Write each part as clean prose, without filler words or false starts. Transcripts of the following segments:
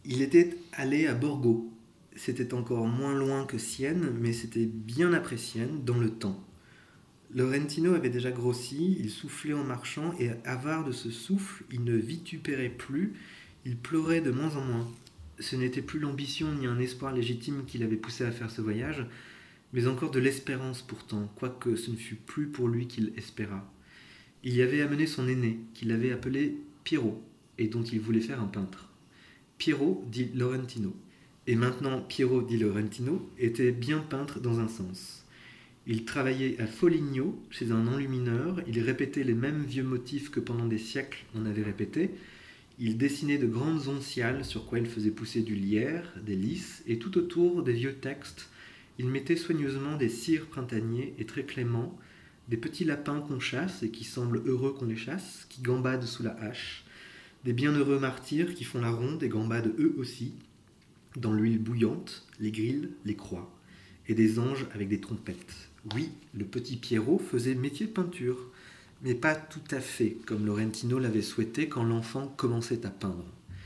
Il était allé à Borgo. C'était encore moins loin que Sienne, mais c'était bien après Sienne, dans le temps. Laurentino avait déjà grossi, il soufflait en marchant, et avare de ce souffle, il ne vitupérait plus, il pleurait de moins en moins. Ce n'était plus l'ambition ni un espoir légitime qui l'avait poussé à faire ce voyage, mais encore de l'espérance pourtant, quoique ce ne fût plus pour lui qu'il espéra. Il y avait amené son aîné, qu'il avait appelé Piero, et dont il voulait faire un peintre. Piero dit Laurentino. Et maintenant, Piero di Laurentino était bien peintre dans un sens. Il travaillait à Foligno, chez un enlumineur, il répétait les mêmes vieux motifs que pendant des siècles on avait répétés, il dessinait de grandes onciales sur quoi il faisait pousser du lierre, des lys, et tout autour des vieux textes, il mettait soigneusement des cires printaniers et très cléments, des petits lapins qu'on chasse et qui semblent heureux qu'on les chasse, qui gambadent sous la hache, des bienheureux martyrs qui font la ronde et gambadent eux aussi, dans l'huile bouillante, les grilles, les croix, et des anges avec des trompettes. Oui, le petit Pierrot faisait métier de peinture, mais pas tout à fait comme Laurentino l'avait souhaité quand l'enfant commençait à peindre.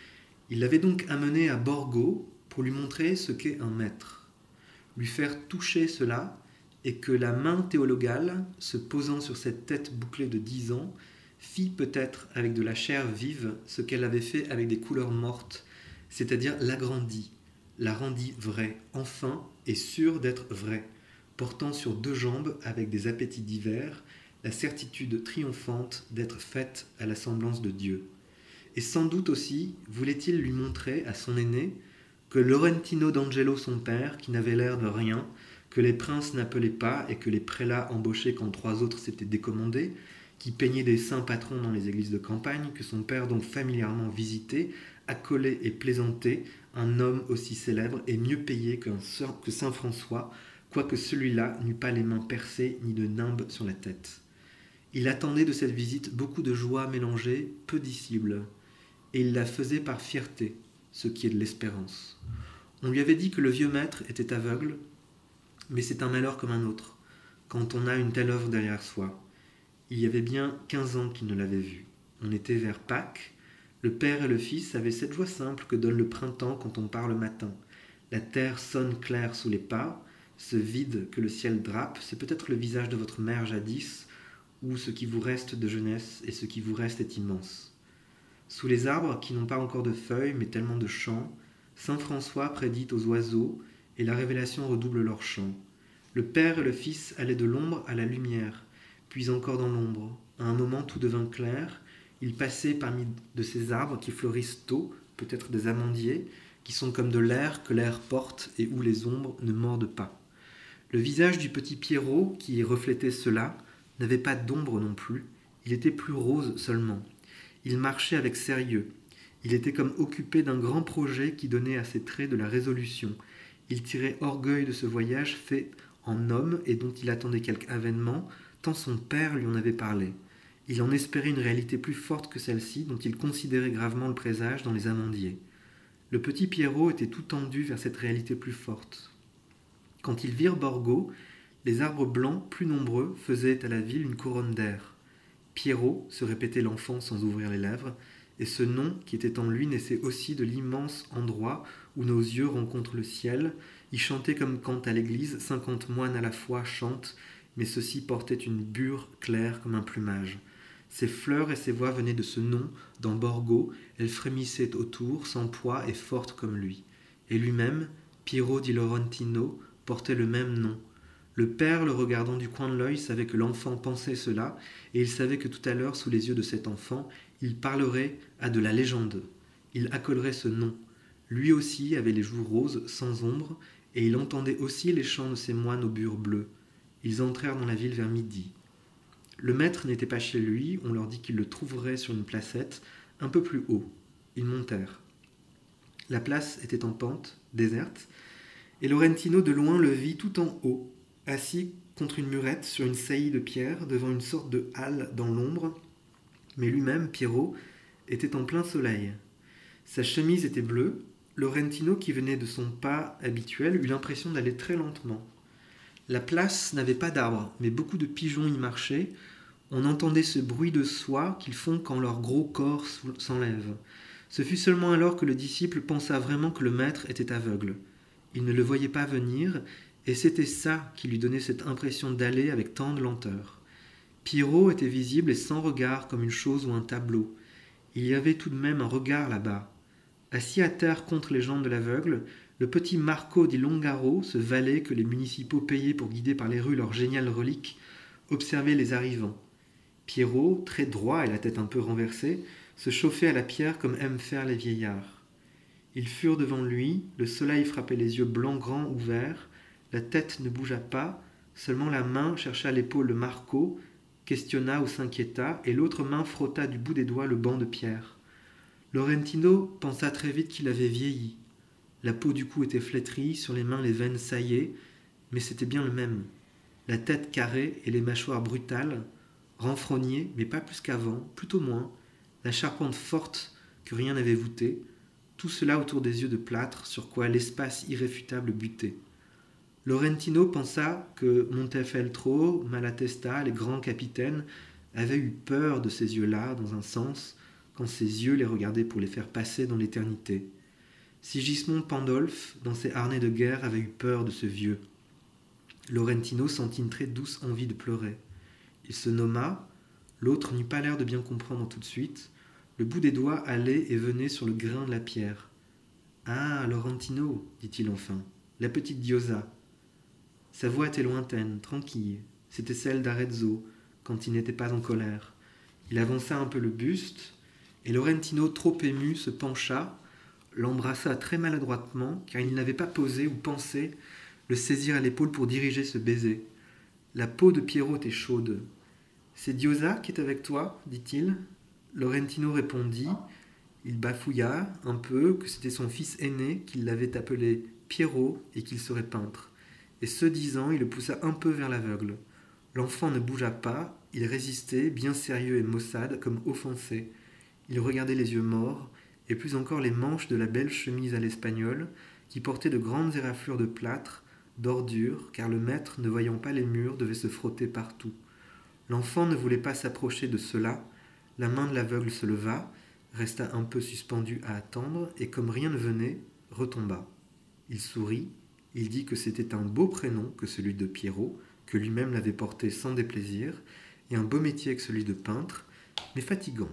Il l'avait donc amené à Borgo pour lui montrer ce qu'est un maître, lui faire toucher cela, et que la main théologale, se posant sur cette tête bouclée de 10 ans, fit peut-être avec de la chair vive ce qu'elle avait fait avec des couleurs mortes, c'est-à-dire l'agrandit, la rendit vraie, enfin et sûre d'être vraie, portant sur 2 jambes avec des appétits divers, la certitude triomphante d'être faite à la semblance de Dieu. Et sans doute aussi voulait-il lui montrer à son aîné que Laurentino d'Angelo son père, qui n'avait l'air de rien, que les princes n'appelaient pas et que les prélats embauchés quand 3 autres s'étaient décommandés, qui peignaient des saints patrons dans les églises de campagne, que son père donc familièrement visité, accolé et plaisanté, un homme aussi célèbre et mieux payé que saint François, quoique celui-là n'eût pas les mains percées ni de nimbe sur la tête. Il attendait de cette visite beaucoup de joie mélangée, peu dissible, et il la faisait par fierté, ce qui est de l'espérance. On lui avait dit que le vieux maître était aveugle, mais c'est un malheur comme un autre, quand on a une telle œuvre derrière soi. Il y avait bien 15 ans qu'il ne l'avait vue. On était vers Pâques. Le père et le fils avaient cette joie simple que donne le printemps quand on part le matin. La terre sonne claire sous les pas, ce vide que le ciel drape, c'est peut-être le visage de votre mère jadis, ou ce qui vous reste de jeunesse, et ce qui vous reste est immense. Sous les arbres qui n'ont pas encore de feuilles, mais tellement de chants, saint François prédit aux oiseaux, et la révélation redouble leur chant. Le père et le fils allaient de l'ombre à la lumière, puis encore dans l'ombre. À un moment tout devint clair, ils passaient parmi de ces arbres qui fleurissent tôt, peut-être des amandiers, qui sont comme de l'air que l'air porte et où les ombres ne mordent pas. Le visage du petit Pierrot, qui reflétait cela, n'avait pas d'ombre non plus, il était plus rose seulement. Il marchait avec sérieux. Il était comme occupé d'un grand projet qui donnait à ses traits de la résolution. Il tirait orgueil de ce voyage fait en homme et dont il attendait quelque avènement, tant son père lui en avait parlé. Il en espérait une réalité plus forte que celle-ci, dont il considérait gravement le présage dans les amandiers. Le petit Pierrot était tout tendu vers cette réalité plus forte. Quand ils virent Borgo, les arbres blancs, plus nombreux, faisaient à la ville une couronne d'air. Pierrot, se répétait l'enfant sans ouvrir les lèvres, et ce nom qui était en lui naissait aussi de l'immense endroit où nos yeux rencontrent le ciel. Il chantait comme quand à l'église 50 moines à la fois chantent, mais ceux-ci portaient une bure claire comme un plumage. Ses fleurs et ses voix venaient de ce nom, dans Borgo, elles frémissaient autour, sans poids et fortes comme lui. Et lui-même, Piero di Laurentino, portait le même nom. Le père, le regardant du coin de l'œil, savait que l'enfant pensait cela, et il savait que tout à l'heure, sous les yeux de cet enfant, il parlerait à de la légende. Il accolerait ce nom. Lui aussi avait les joues roses, sans ombre, et il entendait aussi les chants de ces moines aux bures bleues. Ils entrèrent dans la ville vers midi. Le maître n'était pas chez lui, on leur dit qu'ils le trouveraient sur une placette, un peu plus haut. Ils montèrent. La place était en pente, déserte, et Laurentino de loin le vit tout en haut, assis contre une murette sur une saillie de pierre, devant une sorte de halle dans l'ombre, mais lui-même, Pierrot, était en plein soleil. Sa chemise était bleue. Laurentino, qui venait de son pas habituel, eut l'impression d'aller très lentement. La place n'avait pas d'arbres, mais beaucoup de pigeons y marchaient. On entendait ce bruit de soie qu'ils font quand leur gros corps s'enlève. Ce fut seulement alors que le disciple pensa vraiment que le maître était aveugle. Il ne le voyait pas venir, et c'était ça qui lui donnait cette impression d'aller avec tant de lenteur. Pierrot était visible et sans regard comme une chose ou un tableau. Il y avait tout de même un regard là-bas. Assis à terre contre les jambes de l'aveugle, le petit Marco di Longaro, ce valet que les municipaux payaient pour guider par les rues leur géniale relique, observait les arrivants. Pierrot, très droit et la tête un peu renversée, se chauffait à la pierre comme aiment faire les vieillards. Ils furent devant lui, le soleil frappait les yeux blancs grands ouverts, la tête ne bougea pas, seulement la main chercha l'épaule de Marco, questionna ou s'inquiéta, et l'autre main frotta du bout des doigts le banc de pierre. Laurentino pensa très vite qu'il avait vieilli. La peau du cou était flétrie, sur les mains les veines saillaient, mais c'était bien le même. La tête carrée et les mâchoires brutales, renfrognées, mais pas plus qu'avant, plutôt moins, la charpente forte que rien n'avait voûtée, tout cela autour des yeux de plâtre sur quoi l'espace irréfutable butait. Laurentino pensa que Montefeltro, Malatesta, les grands capitaines, avaient eu peur de ces yeux-là, dans un sens, quand ses yeux les regardaient pour les faire passer dans l'éternité. Sigismond Pandolf, dans ses harnais de guerre, avait eu peur de ce vieux. Laurentino sentit une très douce envie de pleurer. Il se nomma, l'autre n'eut pas l'air de bien comprendre tout de suite. Le bout des doigts allait et venait sur le grain de la pierre. « Ah, Laurentino, dit-il enfin, la petite Diosa. » Sa voix était lointaine, tranquille. C'était celle d'Arezzo, quand il n'était pas en colère. Il avança un peu le buste, et Laurentino, trop ému, se pencha, l'embrassa très maladroitement, car il n'avait pas posé ou pensé le saisir à l'épaule pour diriger ce baiser. La peau de Pierrot était chaude. « C'est Diosa qui est avec toi ?» dit-il. Laurentino répondit, il bafouilla un peu, que c'était son fils aîné, qu'il l'avait appelé Pierrot et qu'il serait peintre. Et ce disant, il le poussa un peu vers l'aveugle. L'enfant ne bougea pas, il résistait, bien sérieux et maussade, comme offensé. Il regardait les yeux morts, et plus encore les manches de la belle chemise à l'espagnol, qui portait de grandes éraflures de plâtre, d'ordures, car le maître, ne voyant pas les murs, devait se frotter partout. L'enfant ne voulait pas s'approcher de cela. La main de l'aveugle se leva, resta un peu suspendue à attendre, et comme rien ne venait, retomba. Il sourit, il dit que c'était un beau prénom que celui de Pierrot, que lui-même l'avait porté sans déplaisir, et un beau métier que celui de peintre, mais fatigant.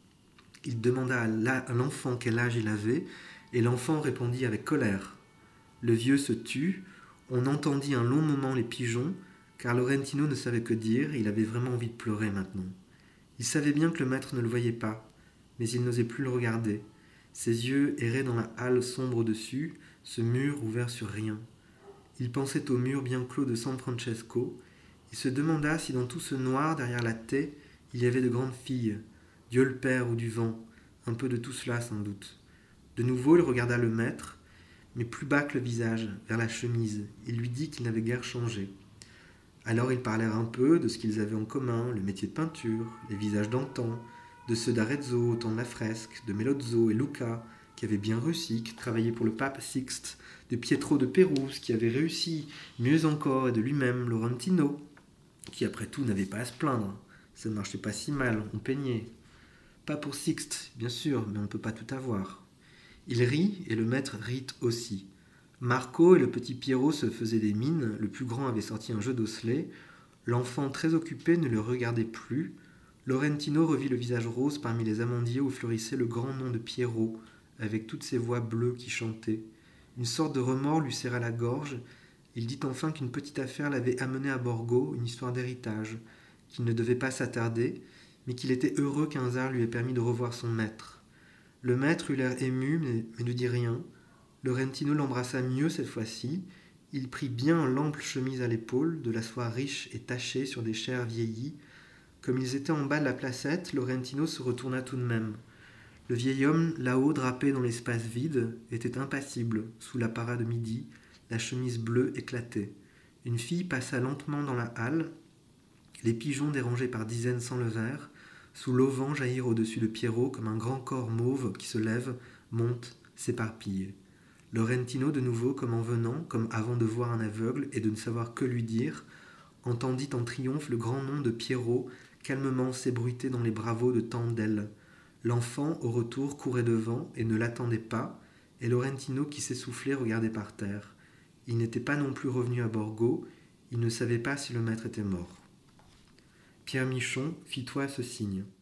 Il demanda à l'enfant quel âge il avait, et l'enfant répondit avec colère. Le vieux se tut, on entendit un long moment les pigeons, car Laurentino ne savait que dire, il avait vraiment envie de pleurer maintenant. Il savait bien que le maître ne le voyait pas, mais il n'osait plus le regarder. Ses yeux erraient dans la halle sombre au-dessus, ce mur ouvert sur rien. Il pensait au mur bien clos de San Francesco. Il se demanda si dans tout ce noir derrière la taie, il y avait de grandes filles, Dieu le Père ou du vent, un peu de tout cela sans doute. De nouveau, il regarda le maître, mais plus bas que le visage, vers la chemise. Il lui dit qu'il n'avait guère changé. Alors ils parlèrent un peu de ce qu'ils avaient en commun, le métier de peinture, les visages d'antan, de ceux d'Arezzo au temps de la fresque, de Melozzo et Luca, qui avaient bien réussi, qui travaillaient pour le pape Sixte, de Pietro de Pérouse, qui avait réussi, mieux encore, et de lui-même, Laurentino, qui après tout n'avait pas à se plaindre. Ça ne marchait pas si mal, on peignait. Pas pour Sixte, bien sûr, mais on ne peut pas tout avoir. Il rit, et le maître rit aussi. Marco et le petit Pierrot se faisaient des mines, le plus grand avait sorti un jeu d'osselets, l'enfant très occupé ne le regardait plus. Laurentino revit le visage rose parmi les amandiers où fleurissait le grand nom de Pierrot, avec toutes ces voix bleues qui chantaient. Une sorte de remords lui serra la gorge. Il dit enfin qu'une petite affaire l'avait amené à Borgo, une histoire d'héritage, qu'il ne devait pas s'attarder, mais qu'il était heureux qu'un hasard lui ait permis de revoir son maître. Le maître eut l'air ému, mais ne dit rien. Laurentino l'embrassa mieux cette fois-ci. Il prit bien l'ample chemise à l'épaule, de la soie riche et tachée sur des chairs vieillies. Comme ils étaient en bas de la placette, Laurentino se retourna tout de même. Le vieil homme, là-haut, drapé dans l'espace vide, était impassible, sous la parade de midi, la chemise bleue éclatait. Une fille passa lentement dans la halle. Les pigeons, dérangés par dizaines, s'enlevèrent. Sous l'auvent jaillir au-dessus de Pierrot, comme un grand corps mauve qui se lève, monte, s'éparpille. Laurentino, de nouveau, comme en venant, comme avant de voir un aveugle et de ne savoir que lui dire, entendit en triomphe le grand nom de Pierrot calmement s'ébruiter dans les bravos de tant d'ailes. L'enfant, au retour, courait devant et ne l'attendait pas, et Laurentino, qui s'essoufflait, regardait par terre. Il n'était pas non plus revenu à Borgo, il ne savait pas si le maître était mort. Pierre Michon, fis-toi ce signe.